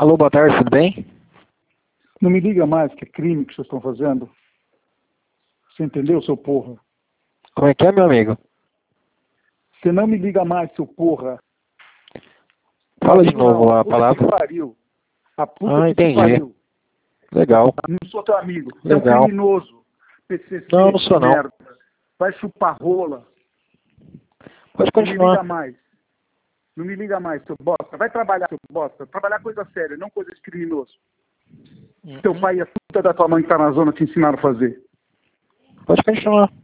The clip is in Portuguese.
Alô, boa tarde, tudo bem? Não me liga mais, que é crime que vocês estão fazendo. Você entendeu, seu porra? Como é que é, meu amigo? Você não me liga mais, seu porra. Fala de Amigo novo não, a puta que palavra. pariu. A puta que te Entendi. pariu. Legal. Não sou teu amigo. Você é um Legal. criminoso. PCC, Não sou não. merda. Vai chupar rola. Pode Não me liga continuar. mais. Não me liga mais, seu bosta. Vai trabalhar, seu bosta. Trabalhar coisa séria, não coisa de criminoso. Teu pai e a puta da tua mãe que tá na zona te ensinaram a fazer. Pode continuar.